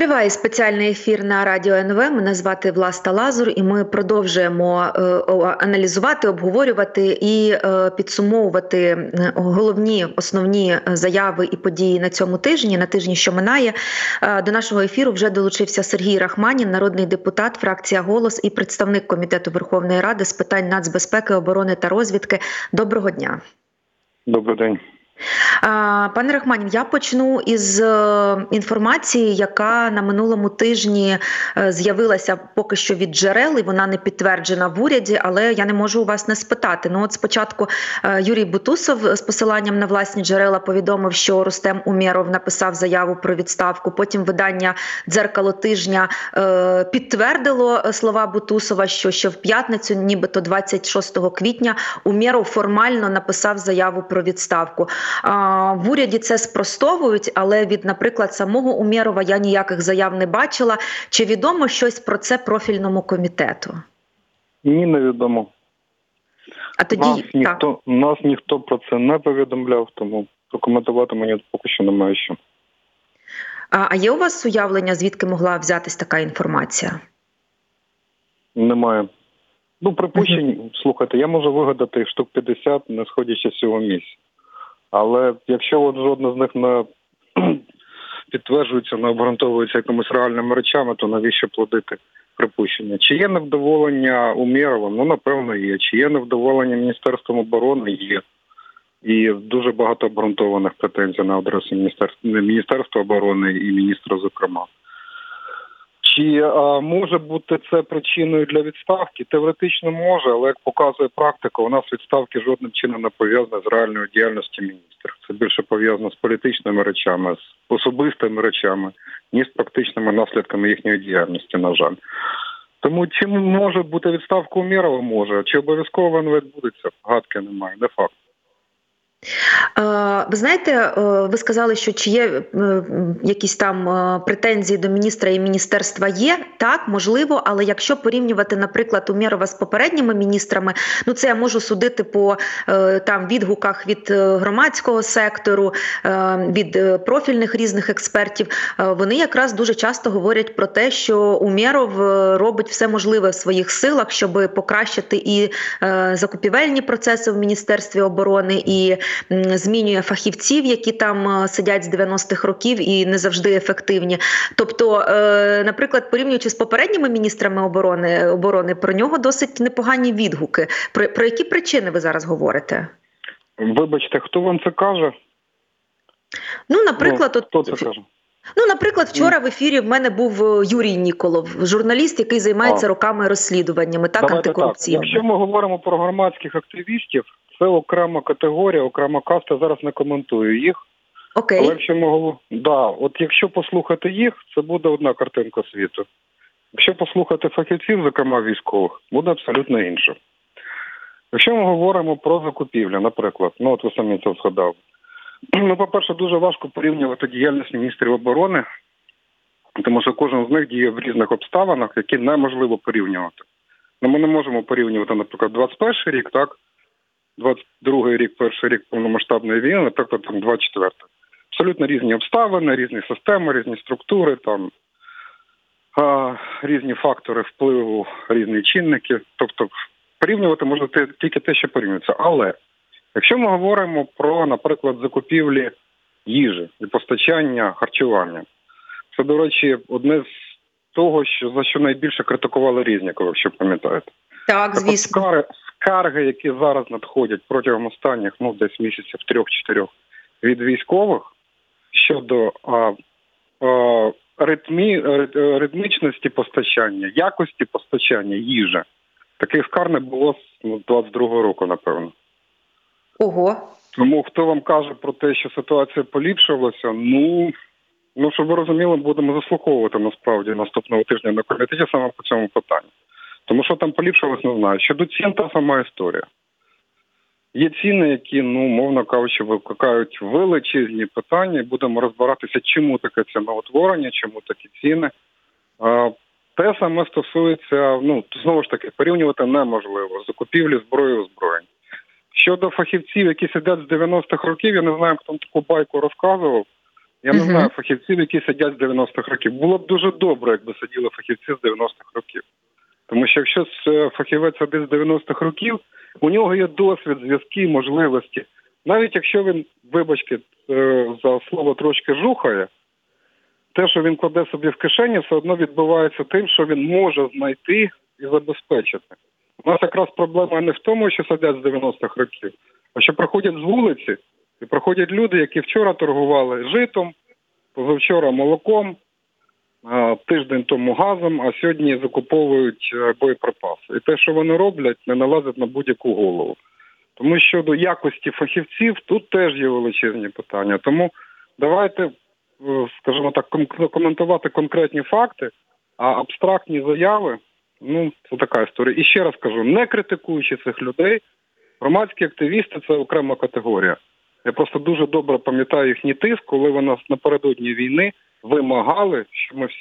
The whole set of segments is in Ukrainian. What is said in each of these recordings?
Триває спеціальний ефір на Радіо НВ. Мене звати Власта Лазур, і ми продовжуємо аналізувати, обговорювати і підсумовувати головні, основні заяви і події на цьому тижні, на тижні, що минає. До нашого ефіру вже долучився Сергій Рахманін, народний депутат, фракція «Голос» і представник Комітету Верховної Ради з питань нацбезпеки, оборони та розвідки. Доброго дня. Добрий день. Пане Рахманін, я почну із інформації, яка на минулому тижні з'явилася поки що від джерел, і вона не підтверджена в уряді, але я не можу у вас не спитати. От спочатку Юрій Бутусов з посиланням на власні джерела повідомив, що Рустем Умєров написав заяву про відставку. Потім видання «Дзеркало тижня» підтвердило слова Бутусова, що в п'ятницю, нібито 26 квітня, Умєров формально написав заяву про відставку. В уряді це спростовують, але від, наприклад, самого Умєрова я ніяких заяв не бачила. Чи відомо щось про це профільному комітету? Ні, не відомо. А тоді нас ніхто про це не повідомляв, тому прокоментувати мені поки що немає що. А є у вас уявлення, звідки могла взятись така інформація? Немає. Припущень, слухайте, я можу вигадати штук 50, не сходячи з цього місця. Але якщо жодна з них не підтверджується, не обґрунтовується якимись реальними речами, то навіщо плодити припущення? Чи є невдоволення Умєровим? Напевно, є. Чи є невдоволення Міністерством оборони? Є. І дуже багато обґрунтованих претензій на адресу Міністерства оборони і міністра, зокрема. Чи може бути це причиною для відставки? Теоретично може, але, як показує практика, у нас відставки жодним чином не пов'язані з реальною діяльністю міністра. Це більше пов'язано з політичними речами, з особистими речами, ніж з практичними наслідками їхньої діяльності, на жаль. Тому чи може бути відставка Умєрова? Може. Чи обов'язково вона відбудеться? Гадки немає, не факт. Ви знаєте, ви сказали, що чи є якісь там претензії до міністра і міністерства є, так, можливо, але якщо порівнювати, наприклад, Умєрова з попередніми міністрами, це я можу судити по відгуках від громадського сектору, від профільних різних експертів, вони якраз дуже часто говорять про те, що Умєров робить все можливе в своїх силах, щоб покращити і закупівельні процеси в Міністерстві оборони, і змінює фахівців, які там сидять з 90-х років і не завжди ефективні. Тобто, наприклад, порівнюючи з попередніми міністрами оборони, про нього досить непогані відгуки. Про які причини ви зараз говорите? Вибачте, хто вам це каже? Наприклад, хто це каже? Наприклад, вчора в ефірі в мене був Юрій Ніколов, журналіст, який займається роками розслідуваннями, антикорупційними. Якщо ми говоримо про громадських активістів, це окрема категорія, окрема каста, зараз не коментую їх. Окей. Але якщо послухати їх, це буде одна картинка світу. Якщо послухати фахівців, зокрема військових, буде абсолютно інше. Якщо ми говоримо про закупівлю, наприклад, ви самі це згадали. По-перше, дуже важко порівнювати діяльність міністрів оборони, тому що кожен з них діє в різних обставинах, які неможливо порівнювати. Ми не можемо порівнювати, наприклад, 21-й рік, 22-й рік, перший рік повномасштабної війни, наприклад, 24-й. Абсолютно різні обставини, різні системи, різні структури, різні фактори впливу, різні чинники. Тобто порівнювати можна тільки те, що порівнюється. Але якщо ми говоримо про, наприклад, закупівлі їжі і постачання харчування, це, до речі, одне з того, за що найбільше критикували Резнікова, якщо пам'ятаєте. Так, звісно. Скарги, які зараз надходять протягом останніх, десь місяців 3-4 від військових щодо ритмічності постачання, якості постачання їжі, таких скарг не було з 22-го року, напевно. Ого. Тому хто вам каже про те, що ситуація поліпшилася, щоб ви розуміли, будемо заслуховувати насправді наступного тижня на комітеті саме по цьому питанню. Тому що там поліпшилось, не знаю. Щодо цін, та сама історія. Є ціни, які, мовно кажучи, викликають величезні питання, і будемо розбиратися, чому таке ціноутворення, чому такі ціни. Те саме стосується, знову ж таки, порівнювати неможливо. Закупівлі зброї, озброєнь. Щодо фахівців, які сидять з 90-х років, я не знаю, хто таку байку розказував. Я не знаю фахівців, які сидять з 90-х років. Було б дуже добре, якби сиділи фахівці з 90-х років. Тому що якщо фахівець сидить з 90-х років, у нього є досвід, зв'язки, можливості. Навіть якщо він, вибачте, за слово трошки жухає, те, що він кладе собі в кишені, все одно відбувається тим, що він може знайти і забезпечити. У нас якраз проблема не в тому, що сидять з 90-х років, а що проходять з вулиці, і проходять люди, які вчора торгували житом, позавчора молоком, тиждень тому газом, а сьогодні закуповують боєприпаси. І те, що вони роблять, не налазить на будь-яку голову. Тому щодо якості фахівців, тут теж є величезні питання. Тому давайте, скажімо так, коментувати конкретні факти, а абстрактні заяви, це така історія. І ще раз кажу, не критикуючи цих людей, громадські активісти – це окрема категорія. Я просто дуже добре пам'ятаю їхній тиск, коли вони напередодні війни вимагали, щоб ми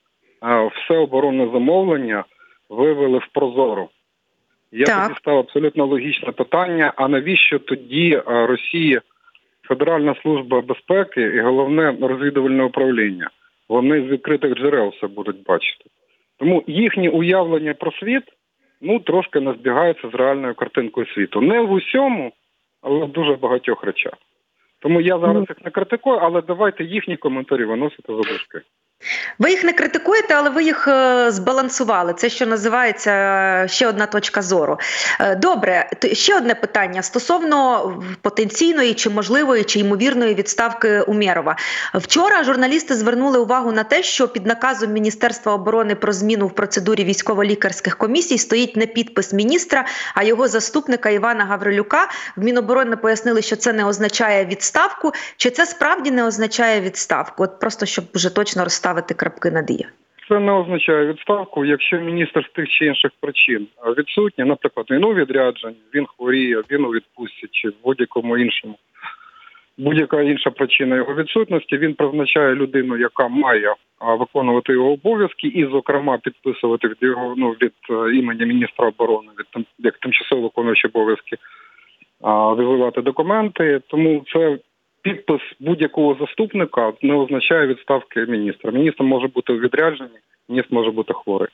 все оборонне замовлення вивели в Прозоро. Я тоді став абсолютно логічне питання, а навіщо тоді Росії Федеральна служба безпеки і головне розвідувальне управління? Вони з відкритих джерел все будуть бачити. Тому їхні уявлення про світ, трошки не збігаються з реальною картинкою світу. Не в усьому, але в дуже багатьох речах. Тому я зараз їх не критикую, але давайте їхні коментарі виносити за дужки. Ви їх не критикуєте, але ви їх збалансували. Це, що називається, ще одна точка зору. Добре, ще одне питання стосовно потенційної, чи можливої, чи ймовірної відставки Умєрова. Вчора журналісти звернули увагу на те, що під наказом Міністерства оборони про зміну в процедурі військово-лікарських комісій стоїть не підпис міністра, а його заступника Івана Гаврилюка. В Міноборони пояснили, що це не означає відставку. Чи це справді не означає відставку? От просто, щоб вже точно розставити крапки над «і». Це не означає відставку, якщо міністр з тих чи інших причин відсутній, наприклад, він у відрядженні, він хворіє, він у відпустці чи в будь-якому іншому. Будь-яка інша причина його відсутності, він призначає людину, яка має виконувати його обов'язки і, зокрема, підписувати від імені міністра оборони, як тимчасово виконуючий обов'язки, визивати документи. Тому це підпис будь-якого заступника не означає відставки міністра. Міністр може бути у відрядженні, міністр може бути хворий.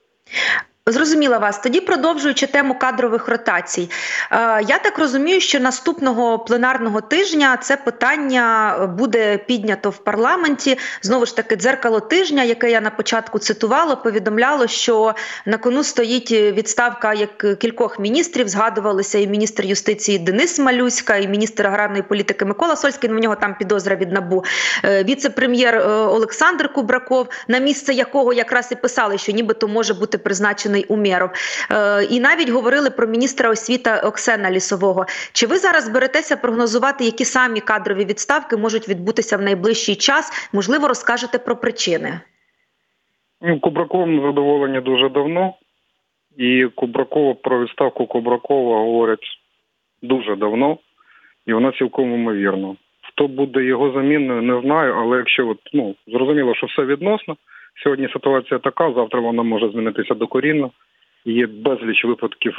Зрозуміла вас. Тоді, продовжуючи тему кадрових ротацій. Я так розумію, що наступного пленарного тижня це питання буде піднято в парламенті. Знову ж таки, дзеркало тижня, яке я на початку цитувала, повідомляло, що на кону стоїть відставка кількох міністрів. Згадувалися і міністр юстиції Денис Малюська, і міністр аграрної політики Микола Сольський, в нього там підозра від НАБУ, віце-прем'єр Олександр Кубраков, на місце якого якраз і писали, що нібито може бути призначений Умєров. І навіть говорили про міністра освіти Оксена Лісового. Чи ви зараз беретеся прогнозувати, які самі кадрові відставки можуть відбутися в найближчий час? Можливо, розкажете про причини? Кубраковим задоволені дуже давно. І про відставку Кубракова говорять дуже давно. І вона цілком ймовірна. Хто буде його заміною, не знаю. Але якщо зрозуміло, що все відносно. Сьогодні ситуація така, завтра вона може змінитися докорінно. Є безліч випадків,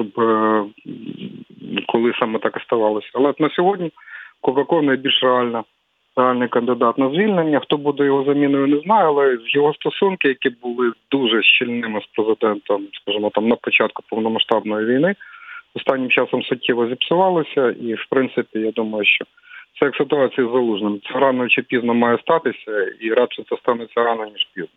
коли саме так і ставалося. Але на сьогодні Кубраков найбільш реальний кандидат на звільнення. Хто буде його заміною, не знаю, але його стосунки, які були дуже щільними з президентом, скажімо, на початку повномасштабної війни, останнім часом суттєво зіпсувалися. І, в принципі, я думаю, що це як ситуація з Залужним. Це рано чи пізно має статися, і радше це станеться рано, ніж пізно.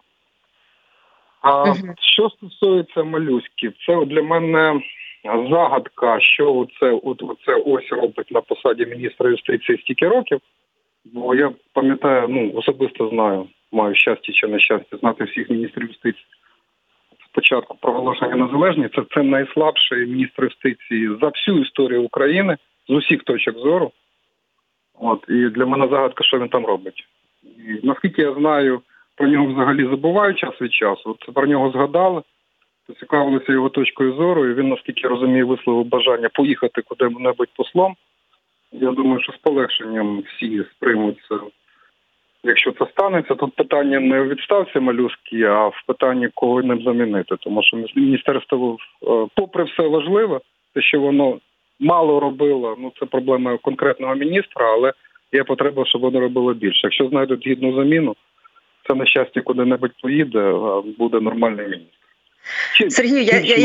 Що стосується Малюськи, це для мене загадка, що оце ось робить на посаді міністра юстиції стільки років, бо я пам'ятаю, особисто знаю, маю щастя чи нещастя знати всіх міністрів юстиції. Спочатку проголошення незалежності, це найслабший міністр юстиції за всю історію України, з усіх точок зору. І для мене загадка, що він там робить. І, наскільки я знаю, про нього взагалі забувають час від часу. Це про нього згадали, поцікавилися його точкою зору, і він, наскільки я розумію, висловив бажання поїхати куди-небудь послом. Я думаю, що з полегшенням всі сприймуть це. Якщо це станеться, тут питання не у відставці Малюськи, а в питанні, кого ним замінити. Тому що міністерство, попри все важливе, те, що воно мало робило, це проблема конкретного міністра, але є потреба, щоб вони робили більше. Якщо знайдуть гідну заміну, це, на щастя, куди-небудь поїде, буде нормальний міністр. Сергію,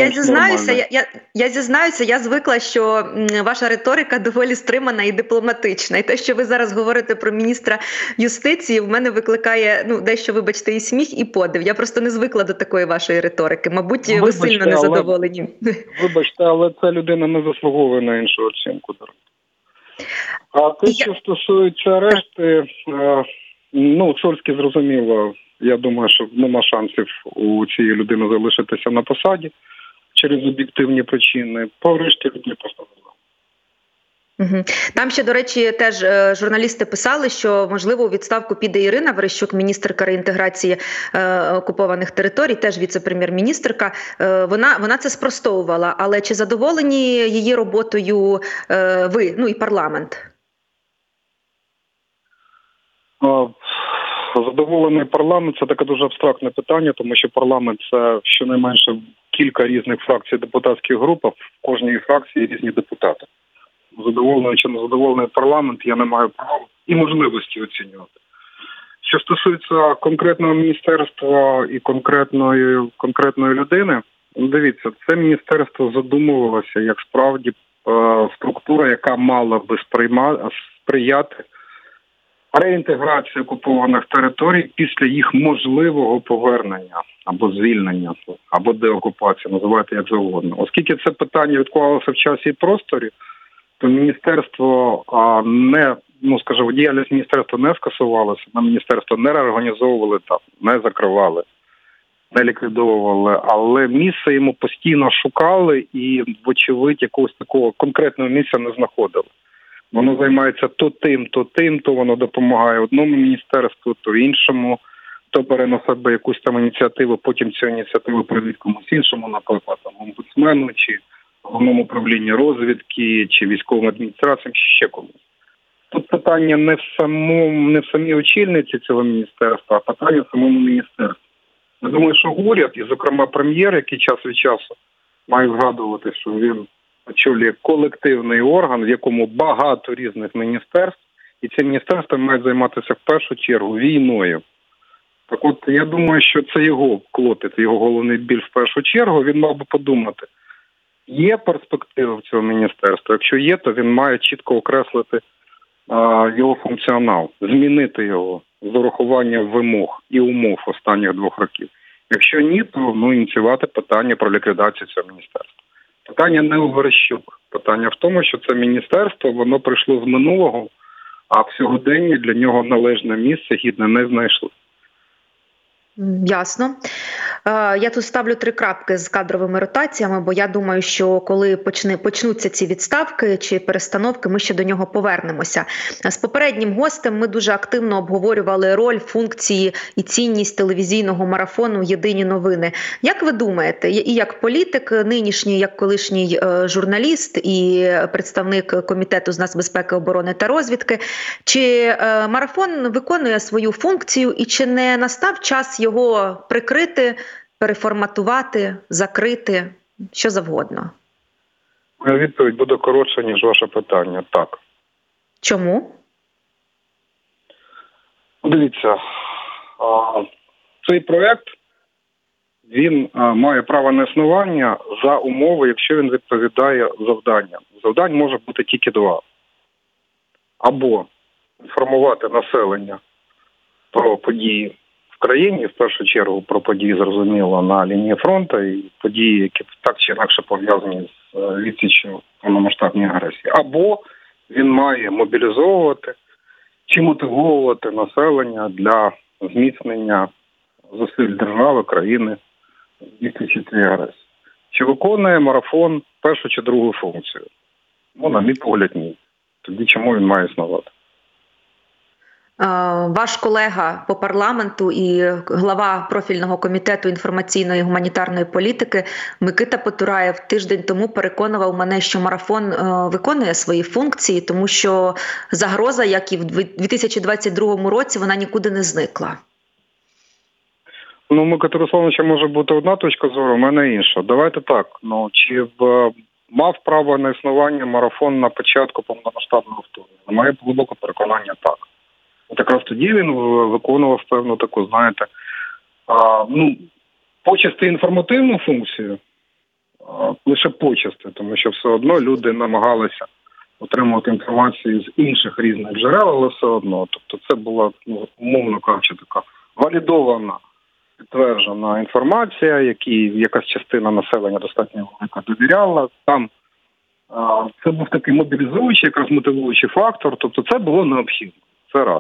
я зізнаюся, я звикла, що ваша риторика доволі стримана і дипломатична. І те, що ви зараз говорите про міністра юстиції, в мене викликає, дещо, вибачте, і сміх, і подив. Я просто не звикла до такої вашої риторики. Мабуть, ви сильно незадоволені. Вибачте, але ця людина не заслуговує на іншу оцінку. А те, що стосується решти, Сольський, зрозуміло, я думаю, що нема шансів у цієї людини залишитися на посаді через об'єктивні причини. По решті людей просто не знаю. Там ще, до речі, теж журналісти писали, що, можливо, у відставку піде Ірина Верещук, міністерка реінтеграції окупованих територій, теж віце-прем'єр-міністерка. Вона це спростовувала. Але чи задоволені її роботою ви, і парламент? Задоволений парламент – це таке дуже абстрактне питання, тому що парламент – це щонайменше кілька різних фракцій депутатських груп, а в кожній фракції різні депутати. Задоволений чи не задоволений парламент, я не маю права і можливості оцінювати. Що стосується конкретного міністерства і конкретної людини, дивіться, це міністерство задумувалося як справді структура, яка мала би сприяти реінтеграції окупованих територій після їх можливого повернення або звільнення, або деокупації, називайте як завгодно. Оскільки це питання відклалося в часі і просторі, то міністерство діяльність міністерства не скасувалася, на міністерство не реорганізовували там, не закривали, не ліквідовували, але місце йому постійно шукали і, вочевидь, якогось такого конкретного місця не знаходили. Воно займається то тим, то воно допомагає одному міністерству, то іншому, то бере на себе якусь там ініціативу, потім цю ініціативу привід комусь іншому, наприклад, омбудсмену, чи головному управлінню розвідки, чи військовим адміністраціям, чи ще комусь. Тут питання не в самій очільниці цього міністерства, а питання в самому міністерстві. Я думаю, що уряд, і, зокрема, прем'єр, який час від часу має згадувати, що він очолює колективний орган, в якому багато різних міністерств, і ці міністерства мають займатися в першу чергу війною. Так от, я думаю, що це його клопіт, його головний біль в першу чергу. Він мав би подумати, є перспектива в цього міністерства? Якщо є, то він має чітко окреслити його функціонал, змінити його з урахуванням вимог і умов останніх 2 років. Якщо ні, то ініціювати питання про ліквідацію цього міністерства. Питання не у Верещук. Питання в тому, що це міністерство, воно прийшло з минулого, а в сьогоденні для нього належне місце гідне не знайшли. Ясно. Я тут ставлю 3 крапки з кадровими ротаціями, бо я думаю, що коли почнуться ці відставки чи перестановки, ми ще до нього повернемося. З попереднім гостем ми дуже активно обговорювали роль, функції і цінність телевізійного марафону «Єдині новини». Як ви думаєте, і як політик, нинішній, як колишній журналіст і представник Комітету з нацбезпеки, оборони та розвідки, чи марафон виконує свою функцію і чи не настав час його прикрити, переформатувати, закрити, що завгодно? Моя відповідь буде коротша, ніж ваше питання. Так. Чому? Дивіться, цей проект, він має право на існування за умови, якщо він відповідає завданням. Завдань може бути тільки 2. Або інформувати населення про події в країні, в першу чергу про події, зрозуміло, на лінії фронту і події, які так чи інакше пов'язані з відсіччю повномасштабної агресії. Або він має мобілізовувати чи мотивовувати населення для зміцнення зусиль держави, країни з відсічі цієї агресії. Чи виконує марафон першу чи другу функцію? На мій погляд, ні. Тоді чому він має існувати? Ваш колега по парламенту і глава профільного комітету інформаційної і гуманітарної політики Микита Потураєв тиждень тому переконував мене, що марафон виконує свої функції, тому що загроза, як і в 2022 році, вона нікуди не зникла. Микита Руслановича може бути одна точка зору, у мене інша. Давайте так, чи в Мав право на існування марафон на початку повномасштабного вторгнення? На моє глибоке переконання, так. От якраз тоді він виконував певну таку, знаєте, почасти інформативну функцію, лише почасти, тому що все одно люди намагалися отримувати інформацію з інших різних джерел, але все одно. Тобто це була, умовно кажучи, така валідована, підтверджена інформація, якій якась частина населення достатньо велика довіряла. Там це був такий мобілізуючий, якраз мотивуючий фактор, тобто це було необхідно. Це раз.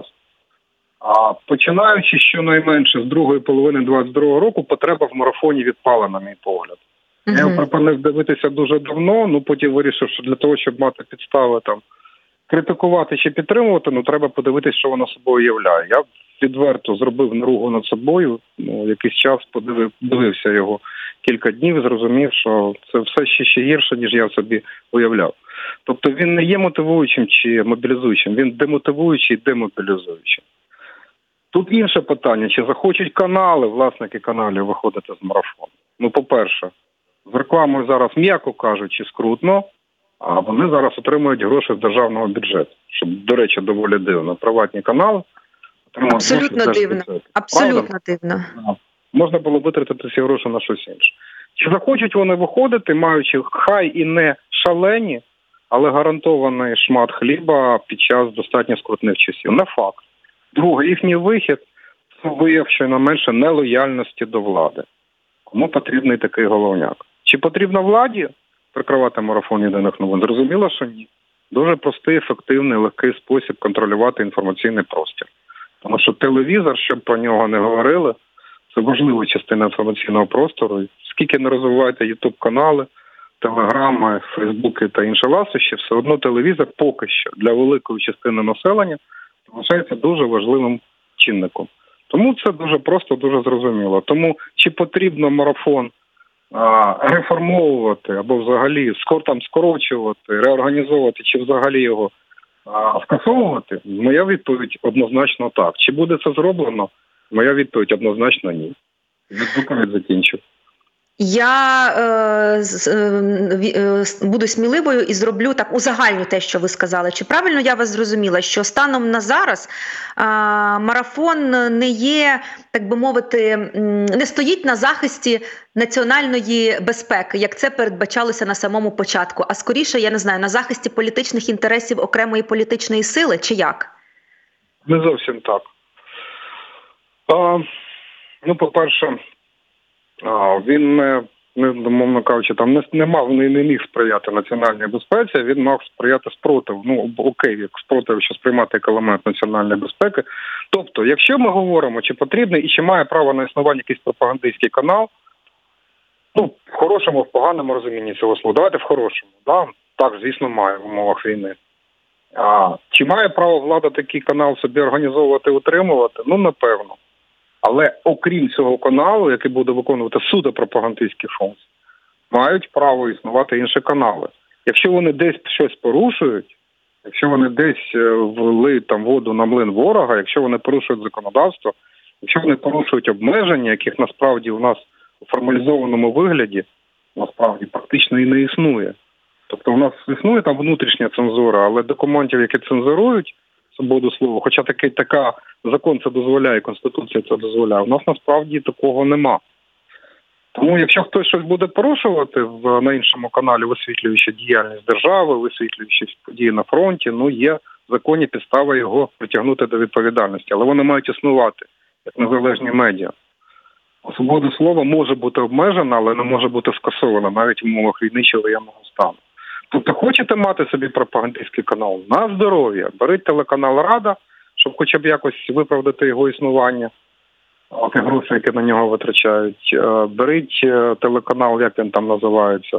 А починаючи щонайменше з другої половини 2022 року, потреба в марафоні відпала, на мій погляд. Я його припинив дивитися дуже давно, потім вирішив, що для того, щоб мати підстави там критикувати чи підтримувати, треба подивитися, що воно собою являє. Я відверто зробив наругу над собою, якийсь час подивився його кілька днів, зрозумів, що це все ще гірше, ніж я собі уявляв. Тобто він не є мотивуючим чи мобілізуючим, він демотивуючий і демобілізуючий. Тут інше питання, чи захочуть канали, власники каналів виходити з марафону. По-перше, з рекламою зараз, м'яко кажучи, скрутно, а вони зараз отримують гроші з державного бюджету. Що, до речі, доволі дивно. Приватні канали отримують абсолютно гроші з дивно. держбюджету. Абсолютно дивно. Можна було витратити ці гроші на щось інше. Чи захочуть вони виходити, маючи хай і не шалені, але гарантований шмат хліба під час достатньо скрутних часів? Не факт. Друге, їхній вихід – це вияв щонайменше нелояльності до влади. Кому потрібний такий головняк? Чи потрібно владі прикривати марафон єдиних новин? Зрозуміло, що ні. Дуже простий, ефективний, легкий спосіб контролювати інформаційний простір. Тому що телевізор, щоб про нього не говорили, це важлива частина інформаційного простору. Скільки не розвиваєте ютуб-канали, телеграми, фейсбуки та інші ласощі, все одно телевізор поки що для великої частини населення залишається дуже важливим чинником. Тому це дуже просто, дуже зрозуміло. Тому чи потрібно марафон реформовувати або взагалі скорочувати, реорганізовувати, чи взагалі його скасовувати? Моя відповідь однозначно так. Чи буде це зроблено? Моя відповідь однозначно ні. Відповідь закінчу. Я буду сміливою і зроблю так узагальню те, що ви сказали. Чи правильно я вас зрозуміла, що станом на зараз марафон не є, так би мовити, не стоїть на захисті національної безпеки, як це передбачалося на самому початку, а скоріше, я не знаю, на захисті політичних інтересів окремої політичної сили, чи як? Не зовсім так. По-перше, він мовно кажучи, там не міг сприяти національній безпеці, він мав сприяти спротиву. Окей, як спротив, що сприймати як елемент національної безпеки. Тобто, якщо ми говоримо, чи потрібний і чи має право на існування якийсь пропагандистський канал, в хорошому, в поганому розумінні цього слова. Давайте в хорошому. Да? Так, звісно, має в умовах війни. Чи має право влада такий канал собі організовувати, утримувати? Напевно. Але окрім цього каналу, який буде виконувати суто пропагандистські функції, мають право існувати інші канали. Якщо вони десь щось порушують, якщо вони десь влиють воду на млин ворога, якщо вони порушують законодавство, якщо вони порушують обмеження, яких насправді у нас у формалізованому вигляді насправді практично і не існує. Тобто у нас існує внутрішня цензура, але документів, які цензурують свободу слова, хоча закон це дозволяє, Конституція це дозволяє, у нас насправді такого нема. Тому якщо хтось щось буде порушувати на іншому каналі, висвітлюючи діяльність держави, висвітлюючи події на фронті, є законні підстави його притягнути до відповідальності. Але вони мають існувати як незалежні медіа. Свобода слова може бути обмежена, але не може бути скасована навіть в умовах війни чи воєнного стану. Тобто хочете мати собі пропагандистський канал? На здоров'я. Беріть телеканал «Рада», щоб хоча б якось виправдати його існування, ті гроші, які на нього витрачають. Беріть телеканал, як він там називається,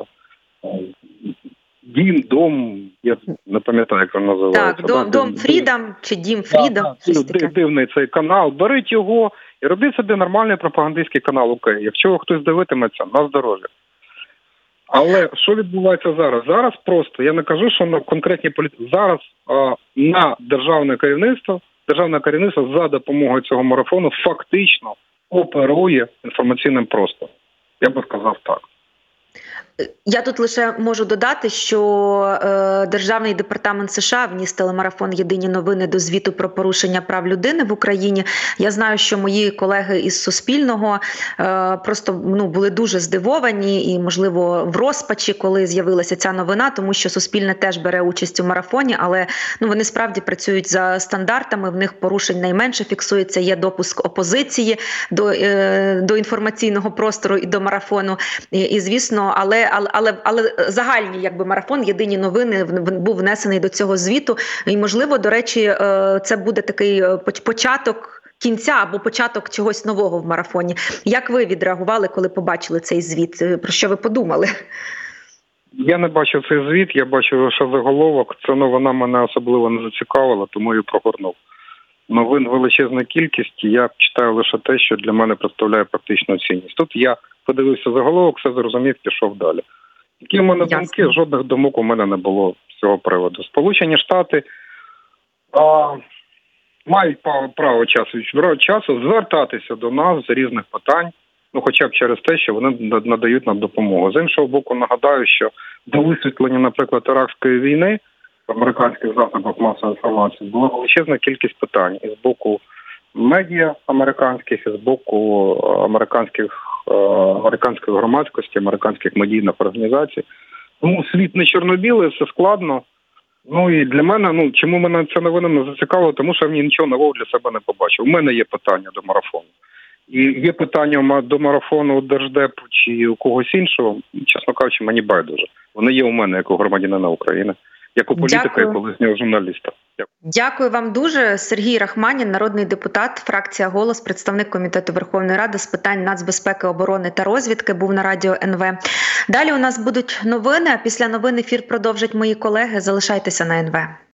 Дом, я не пам'ятаю, як він називається. Так, Дом Фрідом чи Дім Фрідом. Дивний цей канал. Беріть його і робіть собі нормальний пропагандистський канал. Окей, якщо хтось дивитиметься, на здоров'я. Але що відбувається зараз? Зараз просто, я не кажу, що на конкретній політиці. Зараз на державне керівництво за допомогою цього марафону фактично оперує інформаційним простором. Я би сказав так. Я тут лише можу додати, що Державний департамент США вніс телемарафон «Єдині новини» до звіту про порушення прав людини в Україні. Я знаю, що мої колеги із Суспільного просто були дуже здивовані і, можливо, в розпачі, коли з'явилася ця новина, тому що Суспільне теж бере участь у марафоні, але вони справді працюють за стандартами, в них порушень найменше фіксується, є допуск опозиції до інформаційного простору і до марафону. І звісно, але загальний марафон «Єдині новини» був внесений до цього звіту. І, можливо, до речі, це буде такий початок кінця або початок чогось нового в марафоні. Як ви відреагували, коли побачили цей звіт? Про що ви подумали? Я не бачив цей звіт, я бачив лише заголовок. Ця новина мене особливо не зацікавила, тому і прогорнув. Новин величезна кількість, я читаю лише те, що для мене представляє практичну цінність. Тут я подивився заголовок, все зрозумів, пішов далі. Які в мене думки? Жодних думок у мене не було з цього приводу. Сполучені Штати мають право часу звертатися до нас з різних питань, хоча б через те, що вони надають нам допомогу. З іншого боку, нагадаю, що до висвітлення, наприклад, Іракської війни в американських засобах масової інформації була величезна кількість питань і з боку медіа американських, і з боку американської громадськості, американських медійних організацій. Тому світ не чорно-білий, все складно. І для мене, чому мене ця новина не зацікавила, тому що я нічого нового для себе не побачив. У мене є питання до марафону. І є питання до марафону у Держдепу чи у когось іншого, чесно кажучи, мені байдуже. Вони є у мене як у громадянина України, як у політика і колишнього журналіста. Дякую вам дуже. Сергій Рахманін, народний депутат, фракція «Голос», представник Комітету Верховної Ради з питань нацбезпеки, оборони та розвідки, був на радіо НВ. Далі у нас будуть новини, а після новин ефір продовжать мої колеги. Залишайтеся на НВ.